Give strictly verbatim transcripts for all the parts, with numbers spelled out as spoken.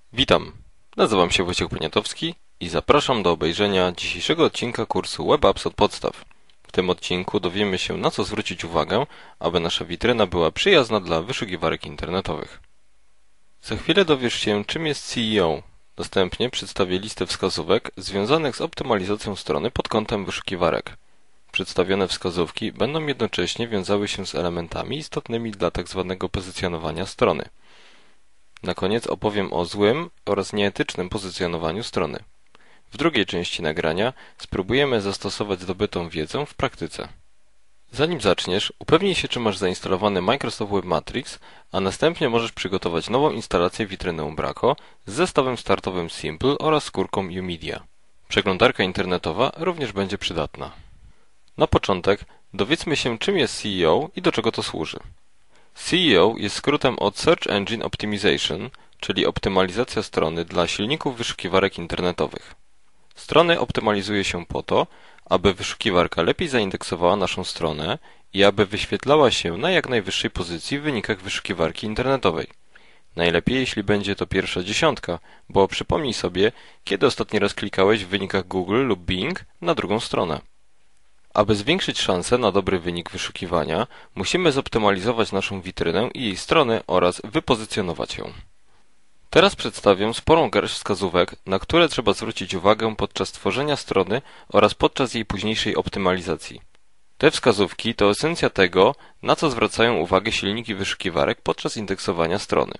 Witam, nazywam się Wojciech Poniatowski i zapraszam do obejrzenia dzisiejszego odcinka kursu Web Apps od podstaw. W tym odcinku dowiemy się, na co zwrócić uwagę, aby nasza witryna była przyjazna dla wyszukiwarek internetowych. Za chwilę dowiesz się, czym jest C E O. Następnie przedstawię listę wskazówek związanych z optymalizacją strony pod kątem wyszukiwarek. Przedstawione wskazówki będą jednocześnie wiązały się z elementami istotnymi dla tzw. pozycjonowania strony. Na koniec opowiem o złym oraz nieetycznym pozycjonowaniu strony. W drugiej części nagrania spróbujemy zastosować zdobytą wiedzę w praktyce. Zanim zaczniesz, upewnij się, czy masz zainstalowany Microsoft Webmatrix, a następnie możesz przygotować nową instalację witryny Umbraco z zestawem startowym Simple oraz skórką uMedia. Przeglądarka internetowa również będzie przydatna. Na początek dowiedzmy się, czym jest C E O i do czego to służy. C E O jest skrótem od Search Engine Optimization, czyli optymalizacja strony dla silników wyszukiwarek internetowych. Strony optymalizuje się po to, aby wyszukiwarka lepiej zaindeksowała naszą stronę i aby wyświetlała się na jak najwyższej pozycji w wynikach wyszukiwarki internetowej. Najlepiej, jeśli będzie to pierwsza dziesiątka, bo przypomnij sobie, kiedy ostatni raz klikałeś w wynikach Google lub Bing na drugą stronę. Aby zwiększyć szanse na dobry wynik wyszukiwania, musimy zoptymalizować naszą witrynę i jej strony oraz wypozycjonować ją. Teraz przedstawię sporą garść wskazówek, na które trzeba zwrócić uwagę podczas tworzenia strony oraz podczas jej późniejszej optymalizacji. Te wskazówki to esencja tego, na co zwracają uwagę silniki wyszukiwarek podczas indeksowania strony.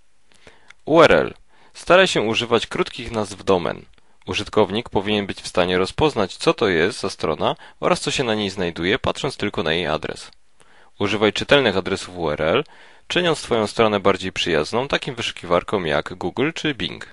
U R L. Staraj się używać krótkich nazw domen. Użytkownik powinien być w stanie rozpoznać, co to jest za strona oraz co się na niej znajduje, patrząc tylko na jej adres. Używaj czytelnych adresów U R L, czyniąc Twoją stronę bardziej przyjazną takim wyszukiwarkom jak Google czy Bing.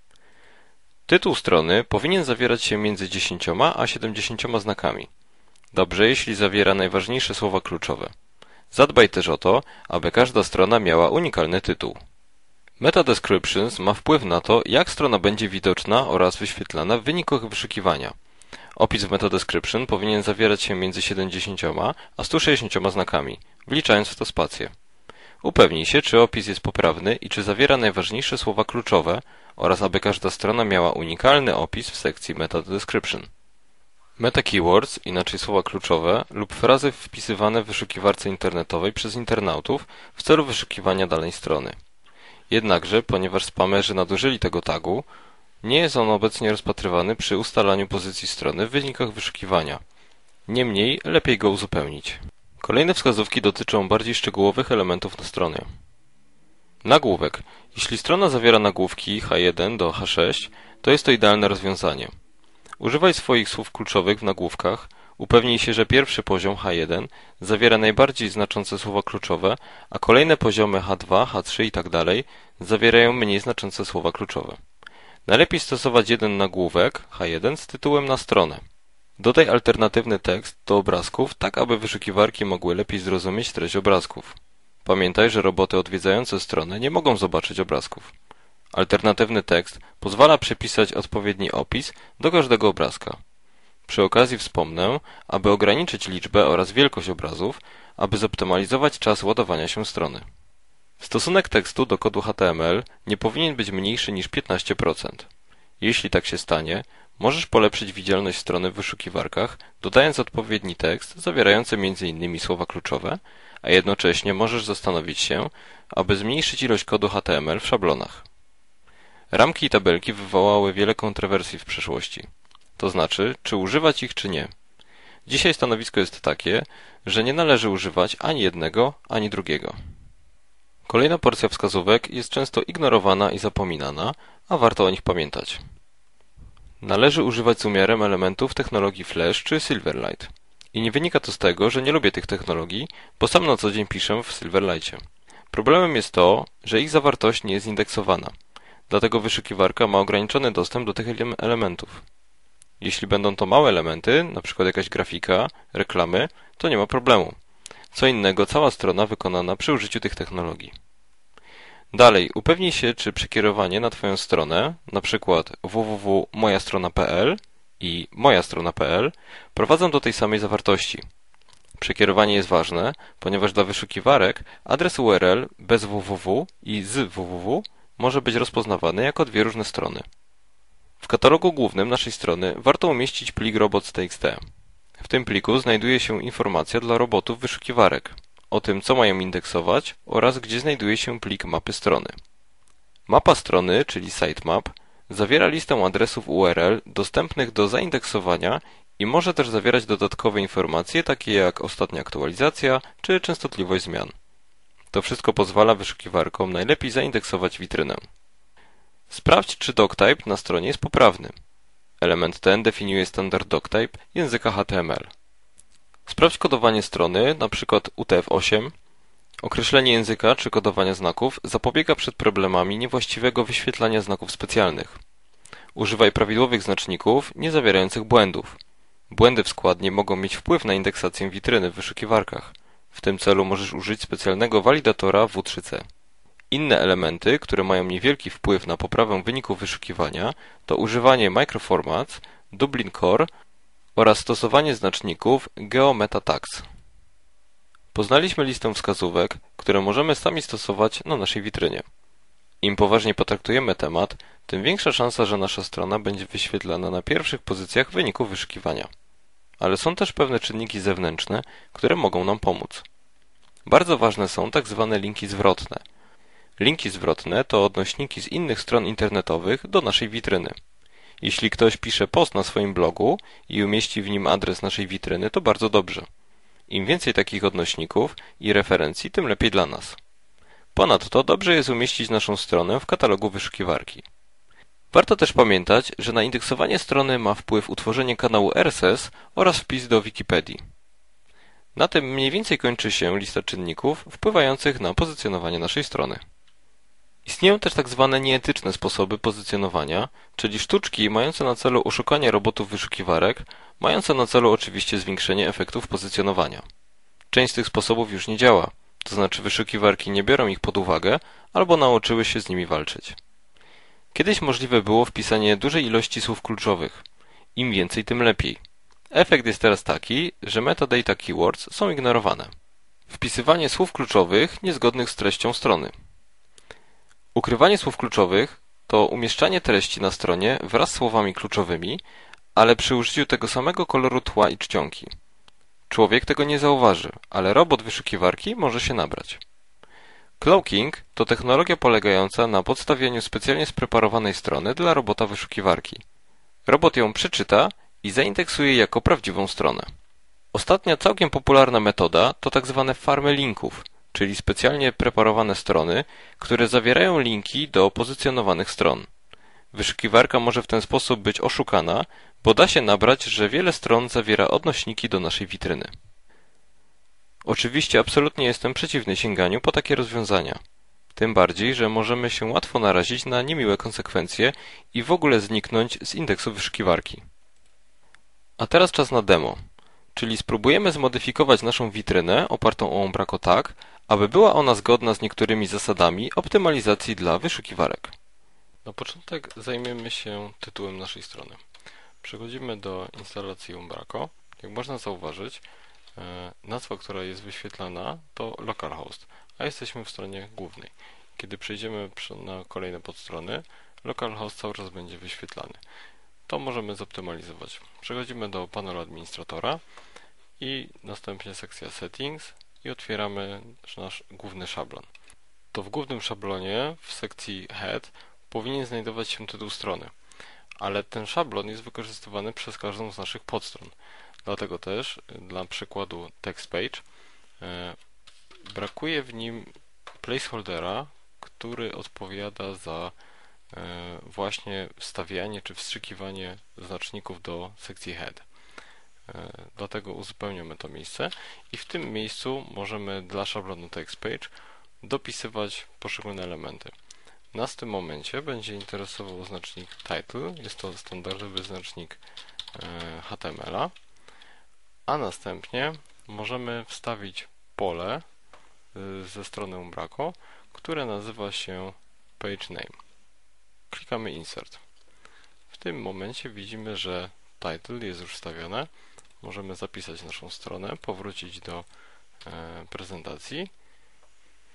Tytuł strony powinien zawierać się między dziesięcioma a siedemdziesięcioma znakami. Dobrze, jeśli zawiera najważniejsze słowa kluczowe. Zadbaj też o to, aby każda strona miała unikalny tytuł. Meta Descriptions ma wpływ na to, jak strona będzie widoczna oraz wyświetlana w wynikach wyszukiwania. Opis w Meta Description powinien zawierać się między siedemdziesięcioma a stu sześćdziesięcioma znakami, wliczając w to spację. Upewnij się, czy opis jest poprawny i czy zawiera najważniejsze słowa kluczowe oraz aby każda strona miała unikalny opis w sekcji Meta Description. Meta Keywords, inaczej słowa kluczowe, lub frazy wpisywane w wyszukiwarce internetowej przez internautów w celu wyszukiwania danej strony. Jednakże, ponieważ spamerzy nadużyli tego tagu, nie jest on obecnie rozpatrywany przy ustalaniu pozycji strony w wynikach wyszukiwania. Niemniej, lepiej go uzupełnić. Kolejne wskazówki dotyczą bardziej szczegółowych elementów na stronie. Nagłówek. Jeśli strona zawiera nagłówki H jeden do H sześć, to jest to idealne rozwiązanie. Używaj swoich słów kluczowych w nagłówkach. Upewnij się, że pierwszy poziom H jeden zawiera najbardziej znaczące słowa kluczowe, a kolejne poziomy H dwa, H trzy itd. zawierają mniej znaczące słowa kluczowe. Najlepiej stosować jeden nagłówek H jeden z tytułem na stronę. Dodaj alternatywny tekst do obrazków, tak aby wyszukiwarki mogły lepiej zrozumieć treść obrazków. Pamiętaj, że roboty odwiedzające stronę nie mogą zobaczyć obrazków. Alternatywny tekst pozwala przypisać odpowiedni opis do każdego obrazka. Przy okazji wspomnę, aby ograniczyć liczbę oraz wielkość obrazów, aby zoptymalizować czas ładowania się strony. Stosunek tekstu do kodu H T M L nie powinien być mniejszy niż piętnaście procent. Jeśli tak się stanie, możesz polepszyć widzialność strony w wyszukiwarkach, dodając odpowiedni tekst zawierający między innymi słowa kluczowe, a jednocześnie możesz zastanowić się, aby zmniejszyć ilość kodu H T M L w szablonach. Ramki i tabelki wywołały wiele kontrowersji w przeszłości. To znaczy, czy używać ich, czy nie. Dzisiaj stanowisko jest takie, że nie należy używać ani jednego, ani drugiego. Kolejna porcja wskazówek jest często ignorowana i zapominana, a warto o nich pamiętać. Należy używać z umiarem elementów technologii Flash czy Silverlight. I nie wynika to z tego, że nie lubię tych technologii, bo sam na co dzień piszę w Silverlightie. Problemem jest to, że ich zawartość nie jest indeksowana. Dlatego wyszukiwarka ma ograniczony dostęp do tych elementów. Jeśli będą to małe elementy, np. jakaś grafika, reklamy, to nie ma problemu. Co innego cała strona wykonana przy użyciu tych technologii. Dalej, upewnij się, czy przekierowanie na Twoją stronę, np. w w w kropka moja strona kropka p l i moja strona kropka p l, prowadzą do tej samej zawartości. Przekierowanie jest ważne, ponieważ dla wyszukiwarek adres U R L bez www i z www może być rozpoznawany jako dwie różne strony. W katalogu głównym naszej strony warto umieścić plik robots.txt. W tym pliku znajduje się informacja dla robotów wyszukiwarek o tym, co mają indeksować oraz gdzie znajduje się plik mapy strony. Mapa strony, czyli sitemap, zawiera listę adresów U R L dostępnych do zaindeksowania i może też zawierać dodatkowe informacje takie jak ostatnia aktualizacja czy częstotliwość zmian. To wszystko pozwala wyszukiwarkom najlepiej zaindeksować witrynę. Sprawdź, czy doctype na stronie jest poprawny. Element ten definiuje standard doctype języka H T M L. Sprawdź kodowanie strony, np. U T F osiem. Określenie języka czy kodowania znaków zapobiega przed problemami niewłaściwego wyświetlania znaków specjalnych. Używaj prawidłowych znaczników, nie zawierających błędów. Błędy w składni mogą mieć wpływ na indeksację witryny w wyszukiwarkach. W tym celu możesz użyć specjalnego walidatora W trzy C. Inne elementy, które mają niewielki wpływ na poprawę wyników wyszukiwania, to używanie microformats, Dublin Core oraz stosowanie znaczników GeoMetaTags. Poznaliśmy listę wskazówek, które możemy sami stosować na naszej witrynie. Im poważniej potraktujemy temat, tym większa szansa, że nasza strona będzie wyświetlana na pierwszych pozycjach wyników wyszukiwania. Ale są też pewne czynniki zewnętrzne, które mogą nam pomóc. Bardzo ważne są tak zwane linki zwrotne. Linki zwrotne to odnośniki z innych stron internetowych do naszej witryny. Jeśli ktoś pisze post na swoim blogu i umieści w nim adres naszej witryny, to bardzo dobrze. Im więcej takich odnośników i referencji, tym lepiej dla nas. Ponadto dobrze jest umieścić naszą stronę w katalogu wyszukiwarki. Warto też pamiętać, że na indeksowanie strony ma wpływ utworzenie kanału R S S oraz wpis do Wikipedii. Na tym mniej więcej kończy się lista czynników wpływających na pozycjonowanie naszej strony. Istnieją też tak zwane nieetyczne sposoby pozycjonowania, czyli sztuczki mające na celu oszukanie robotów wyszukiwarek, mające na celu oczywiście zwiększenie efektów pozycjonowania. Część z tych sposobów już nie działa, to znaczy wyszukiwarki nie biorą ich pod uwagę albo nauczyły się z nimi walczyć. Kiedyś możliwe było wpisanie dużej ilości słów kluczowych. Im więcej, tym lepiej. Efekt jest teraz taki, że metadata keywords są ignorowane. Wpisywanie słów kluczowych niezgodnych z treścią strony. Ukrywanie słów kluczowych to umieszczanie treści na stronie wraz z słowami kluczowymi, ale przy użyciu tego samego koloru tła i czcionki. Człowiek tego nie zauważy, ale robot wyszukiwarki może się nabrać. Cloaking to technologia polegająca na podstawieniu specjalnie spreparowanej strony dla robota wyszukiwarki. Robot ją przeczyta i zaindeksuje jako prawdziwą stronę. Ostatnia całkiem popularna metoda to tak zwane farmy linków, czyli specjalnie preparowane strony, które zawierają linki do pozycjonowanych stron. Wyszukiwarka może w ten sposób być oszukana, bo da się nabrać, że wiele stron zawiera odnośniki do naszej witryny. Oczywiście absolutnie jestem przeciwny sięganiu po takie rozwiązania. Tym bardziej, że możemy się łatwo narazić na niemiłe konsekwencje i w ogóle zniknąć z indeksu wyszukiwarki. A teraz czas na demo, czyli spróbujemy zmodyfikować naszą witrynę opartą o Umbraco tak, aby była ona zgodna z niektórymi zasadami optymalizacji dla wyszukiwarek. Na początek zajmiemy się tytułem naszej strony. Przechodzimy do instalacji Umbraco. Jak można zauważyć, nazwa, która jest wyświetlana, to localhost, a jesteśmy w stronie głównej. Kiedy przejdziemy na kolejne podstrony, localhost cały czas będzie wyświetlany. To możemy zoptymalizować. Przechodzimy do panelu administratora i następnie sekcja settings i otwieramy nasz główny szablon. To w głównym szablonie w sekcji head powinien znajdować się tytuł strony, ale ten szablon jest wykorzystywany przez każdą z naszych podstron. Dlatego też, dla przykładu TextPage, brakuje w nim placeholdera, który odpowiada za właśnie wstawianie czy wstrzykiwanie znaczników do sekcji head. Dlatego uzupełniamy to miejsce i w tym miejscu możemy dla szablonu TextPage dopisywać poszczególne elementy. Nas w tym momencie będzie interesował znacznik title, jest to standardowy znacznik H T M L a, a następnie możemy wstawić pole ze strony Umbraco, które nazywa się page name. Klikamy insert. W tym momencie widzimy, że title jest już wstawione. Możemy zapisać naszą stronę, powrócić do prezentacji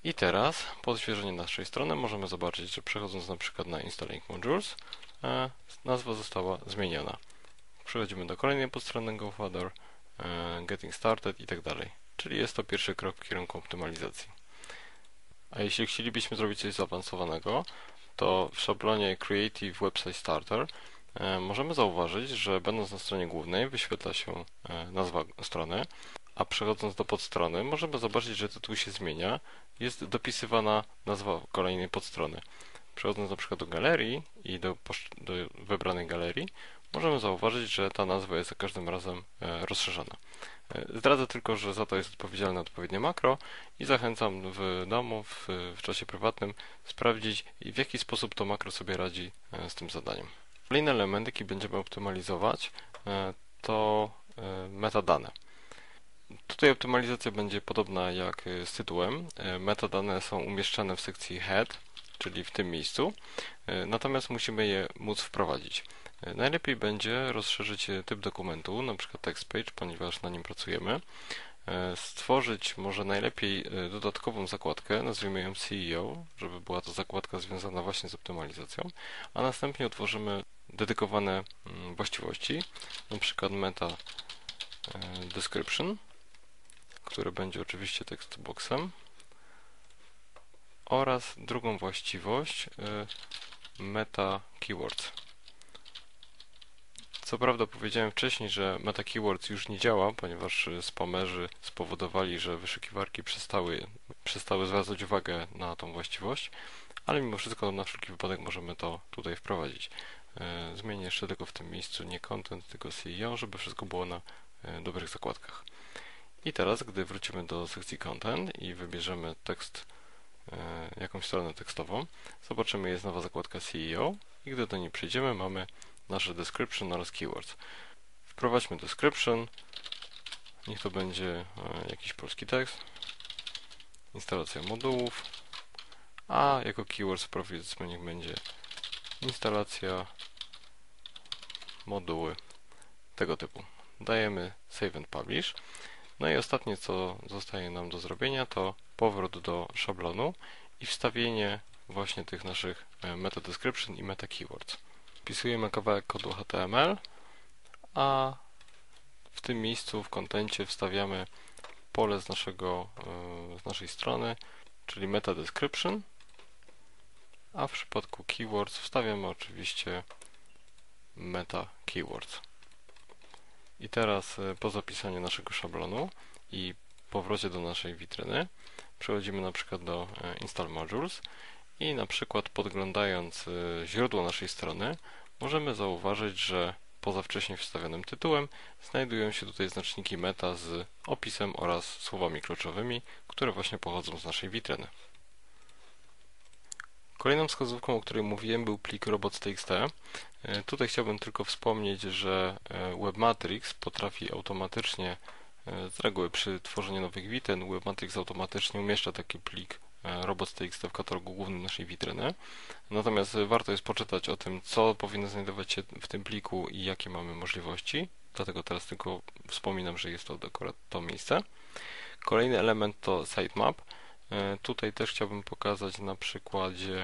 I teraz po odświeżeniu naszej strony możemy zobaczyć, że przechodząc na przykład na Installing Modules, nazwa została zmieniona. Przechodzimy do kolejnej podstrony GoFurther, Getting Started i tak dalej. Czyli jest to pierwszy krok w kierunku optymalizacji. A jeśli chcielibyśmy zrobić coś zaawansowanego, to w szablonie Creative Website Starter możemy zauważyć, że będąc na stronie głównej wyświetla się nazwa strony, a przechodząc do podstrony możemy zobaczyć, że tytuł się zmienia, jest dopisywana nazwa kolejnej podstrony. Przechodząc na przykład do galerii i do, do wybranej galerii, możemy zauważyć, że ta nazwa jest za każdym razem rozszerzana. Zdradzę tylko, że za to jest odpowiedzialne odpowiednie makro i zachęcam w domu, w, w czasie prywatnym sprawdzić, w jaki sposób to makro sobie radzi z tym zadaniem. Kolejny element, jaki będziemy optymalizować, to metadane. Tutaj optymalizacja będzie podobna jak z tytułem. Metadane są umieszczane w sekcji Head, czyli w tym miejscu, natomiast musimy je móc wprowadzić. Najlepiej będzie rozszerzyć typ dokumentu, np. text page, ponieważ na nim pracujemy. Stworzyć może najlepiej dodatkową zakładkę, nazwijmy ją C E O, żeby była to zakładka związana właśnie z optymalizacją, a następnie utworzymy dedykowane właściwości, np. meta description, które będzie oczywiście tekstboxem, oraz drugą właściwość meta keywords. Co prawda powiedziałem wcześniej, że meta keywords już nie działa, ponieważ spamerzy spowodowali, że wyszukiwarki przestały, przestały zwracać uwagę na tą właściwość, ale mimo wszystko na wszelki wypadek możemy to tutaj wprowadzić. Zmienię jeszcze tylko w tym miejscu nie content, tylko C E O, żeby wszystko było na dobrych zakładkach. I teraz, gdy wrócimy do sekcji content i wybierzemy tekst, jakąś stronę tekstową, zobaczymy, jest nowa zakładka C E O i gdy do niej przejdziemy, mamy nasze description oraz keywords. Wprowadźmy description, niech to będzie jakiś polski tekst, instalacja modułów, a jako keywords powiedzmy niech będzie instalacja, moduły, tego typu. Dajemy save and publish. No i ostatnie, co zostaje nam do zrobienia, to powrót do szablonu i wstawienie właśnie tych naszych meta description i meta keywords. Wpisujemy kawałek kodu H T M L, a w tym miejscu w kontencie wstawiamy pole z, naszego, z naszej strony, czyli meta description, a w przypadku keywords wstawiamy oczywiście meta keywords. I teraz po zapisaniu naszego szablonu i powrocie do naszej witryny przechodzimy na przykład do Install Modules i na przykład podglądając źródło naszej strony możemy zauważyć, że poza wcześniej wstawionym tytułem znajdują się tutaj znaczniki meta z opisem oraz słowami kluczowymi, które właśnie pochodzą z naszej witryny. Kolejną wskazówką, o której mówiłem, był plik robots.txt. Tutaj chciałbym tylko wspomnieć, że Webmatrix potrafi automatycznie, z reguły przy tworzeniu nowych witryn, Webmatrix automatycznie umieszcza taki plik robots.txt w katalogu głównym naszej witryny. Natomiast warto jest poczytać o tym, co powinno znajdować się w tym pliku i jakie mamy możliwości. Dlatego teraz tylko wspominam, że jest to akurat to miejsce. Kolejny element to sitemap. Tutaj też chciałbym pokazać na przykładzie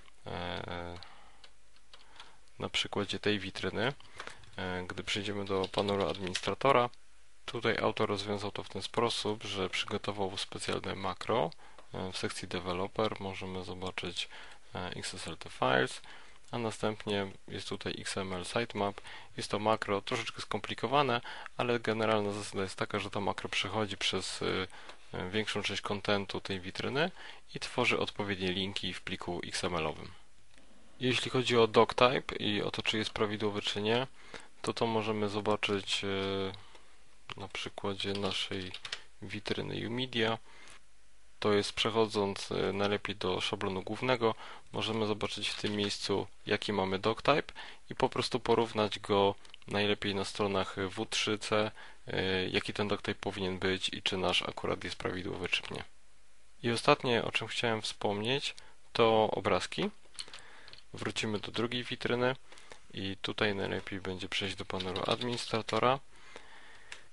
na przykładzie tej witryny. Gdy przejdziemy do panelu administratora, tutaj autor rozwiązał to w ten sposób, że przygotował specjalne makro. W sekcji developer możemy zobaczyć X S L T files, a następnie jest tutaj X M L sitemap. Jest to makro troszeczkę skomplikowane, ale generalna zasada jest taka, że to makro przechodzi przez większą część kontentu tej witryny i tworzy odpowiednie linki w pliku X M L-owym. Jeśli chodzi o doctype i o to, czy jest prawidłowy, czy nie, to to możemy zobaczyć na przykładzie naszej witryny uMedia. To jest przechodząc najlepiej do szablonu głównego, możemy zobaczyć w tym miejscu, jaki mamy doctype i po prostu porównać go najlepiej na stronach W trzy C, jaki ten doctype powinien być i czy nasz akurat jest prawidłowy, czy nie. I ostatnie, o czym chciałem wspomnieć, to obrazki. Wrócimy do drugiej witryny i tutaj najlepiej będzie przejść do panelu administratora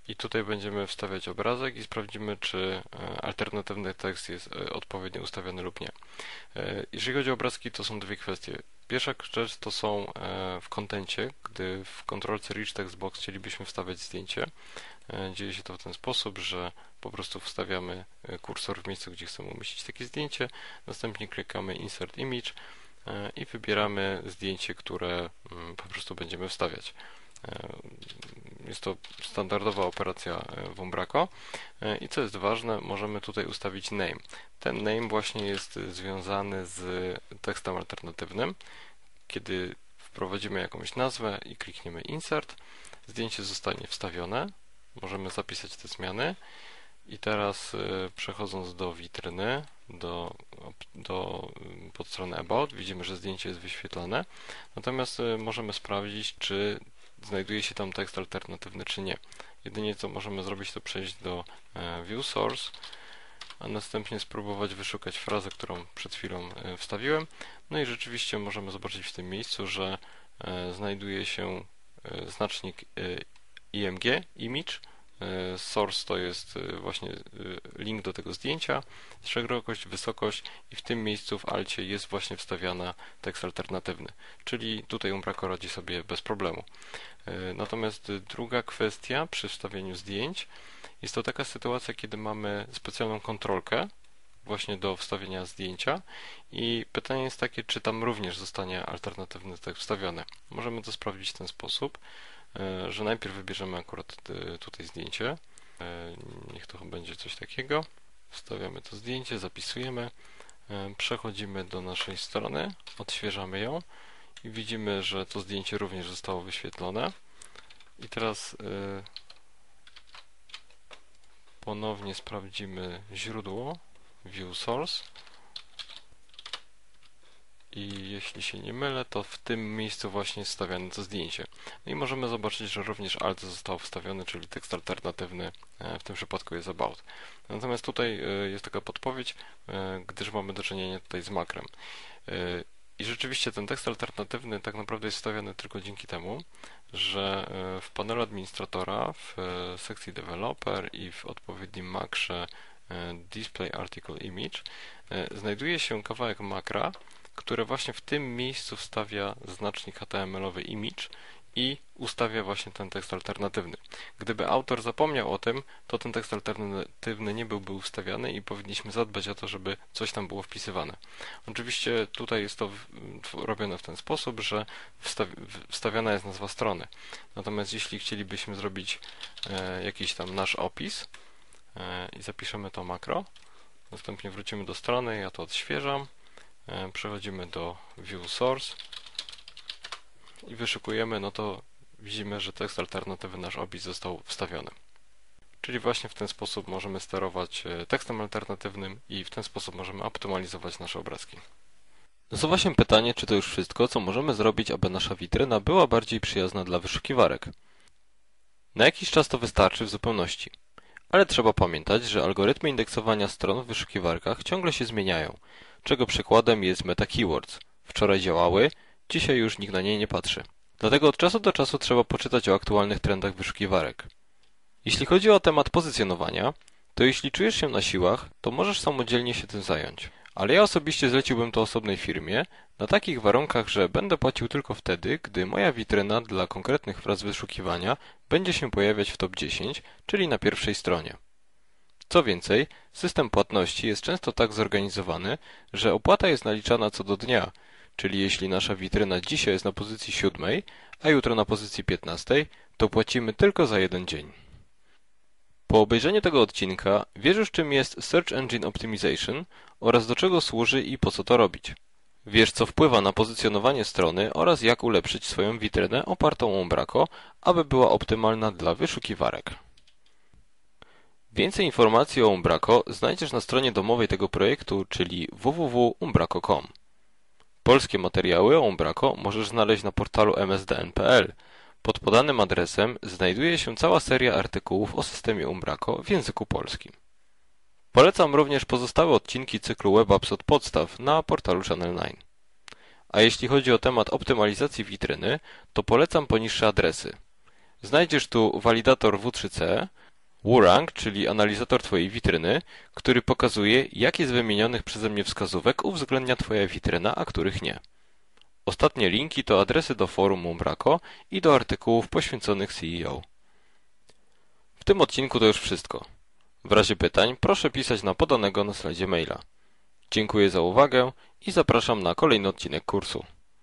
I tutaj będziemy wstawiać obrazek i sprawdzimy, czy alternatywny tekst jest odpowiednio ustawiony lub nie. Jeżeli chodzi o obrazki, to są dwie kwestie. Pierwsza rzecz to są w kontencie, gdy w kontrolce Rich Text Box chcielibyśmy wstawiać zdjęcie. Dzieje się to w ten sposób, że po prostu wstawiamy kursor w miejscu, gdzie chcemy umieścić takie zdjęcie, następnie klikamy Insert Image i wybieramy zdjęcie, które po prostu będziemy wstawiać. Jest to standardowa operacja w Umbraco i co jest ważne, możemy tutaj ustawić name. Ten name właśnie jest związany z tekstem alternatywnym. Kiedy wprowadzimy jakąś nazwę i klikniemy Insert, zdjęcie zostanie wstawione. Możemy zapisać te zmiany i teraz przechodząc do witryny, do, do podstrony About, widzimy, że zdjęcie jest wyświetlane. Natomiast możemy sprawdzić, czy znajduje się tam tekst alternatywny, czy nie. Jedynie co możemy zrobić, to przejść do View Source, a następnie spróbować wyszukać frazę, którą przed chwilą wstawiłem. No i rzeczywiście możemy zobaczyć w tym miejscu, że znajduje się znacznik I M G, image. Source to jest właśnie link do tego zdjęcia, szerokość, wysokość i w tym miejscu w alcie jest właśnie wstawiana tekst alternatywny, czyli tutaj Umbraco radzi sobie bez problemu. Natomiast druga kwestia przy wstawieniu zdjęć jest to taka sytuacja, kiedy mamy specjalną kontrolkę właśnie do wstawienia zdjęcia i pytanie jest takie, czy tam również zostanie alternatywny tekst wstawiony. Możemy to sprawdzić w ten sposób, że najpierw wybierzemy akurat tutaj zdjęcie, niech to będzie coś takiego, wstawiamy to zdjęcie, zapisujemy, przechodzimy do naszej strony, odświeżamy ją i widzimy, że to zdjęcie również zostało wyświetlone i teraz ponownie sprawdzimy źródło, View Source i jeśli się nie mylę, to w tym miejscu właśnie jest wstawiane to zdjęcie. No i możemy zobaczyć, że również alt został wstawiony, czyli tekst alternatywny w tym przypadku jest about. Natomiast tutaj jest taka podpowiedź, gdyż mamy do czynienia tutaj z makrem. I rzeczywiście ten tekst alternatywny tak naprawdę jest wstawiany tylko dzięki temu, że w panelu administratora, w sekcji developer i w odpowiednim makrze display article image znajduje się kawałek makra, które właśnie w tym miejscu wstawia znacznik H T M L-owy image i ustawia właśnie ten tekst alternatywny. Gdyby autor zapomniał o tym, to ten tekst alternatywny nie byłby ustawiany i powinniśmy zadbać o to, żeby coś tam było wpisywane. Oczywiście tutaj jest to robione w ten sposób, że wstawiana jest nazwa strony. Natomiast jeśli chcielibyśmy zrobić jakiś tam nasz opis i zapiszemy to makro, następnie wrócimy do strony, ja to odświeżam, przechodzimy do View Source i wyszukujemy, no to widzimy, że tekst alternatywny, nasz opis został wstawiony. Czyli właśnie w ten sposób możemy sterować tekstem alternatywnym i w ten sposób możemy optymalizować nasze obrazki. Nasuwa się pytanie, czy to już wszystko, co możemy zrobić, aby nasza witryna była bardziej przyjazna dla wyszukiwarek. Na jakiś czas to wystarczy w zupełności. Ale trzeba pamiętać, że algorytmy indeksowania stron w wyszukiwarkach ciągle się zmieniają, czego przykładem jest Meta Keywords. Wczoraj działały, dzisiaj już nikt na nie nie patrzy. Dlatego od czasu do czasu trzeba poczytać o aktualnych trendach wyszukiwarek. Jeśli chodzi o temat pozycjonowania, to jeśli czujesz się na siłach, to możesz samodzielnie się tym zająć. Ale ja osobiście zleciłbym to osobnej firmie, na takich warunkach, że będę płacił tylko wtedy, gdy moja witryna dla konkretnych fraz wyszukiwania będzie się pojawiać w top dziesięć, czyli na pierwszej stronie. Co więcej, system płatności jest często tak zorganizowany, że opłata jest naliczana co do dnia, czyli jeśli nasza witryna dzisiaj jest na pozycji siódmej, a jutro na pozycji piętnastej, to płacimy tylko za jeden dzień. Po obejrzeniu tego odcinka wiesz już, czym jest Search Engine Optimization oraz do czego służy i po co to robić. Wiesz, co wpływa na pozycjonowanie strony oraz jak ulepszyć swoją witrynę opartą o Umbraco, aby była optymalna dla wyszukiwarek. Więcej informacji o Umbraco znajdziesz na stronie domowej tego projektu, czyli w w w kropka umbraco kropka com. Polskie materiały o Umbraco możesz znaleźć na portalu m s d n kropka p l. Pod podanym adresem znajduje się cała seria artykułów o systemie Umbraco w języku polskim. Polecam również pozostałe odcinki cyklu Web Apps od podstaw na portalu Channel dziewięć. A jeśli chodzi o temat optymalizacji witryny, to polecam poniższe adresy: Znajdziesz tu walidator W trzy C, WooRank, czyli analizator Twojej witryny, który pokazuje, jakie z wymienionych przeze mnie wskazówek uwzględnia Twoja witryna, a których nie. Ostatnie linki to adresy do forum Umbraco i do artykułów poświęconych C E O. W tym odcinku to już wszystko. W razie pytań proszę pisać na podanego na slajdzie maila. Dziękuję za uwagę i zapraszam na kolejny odcinek kursu.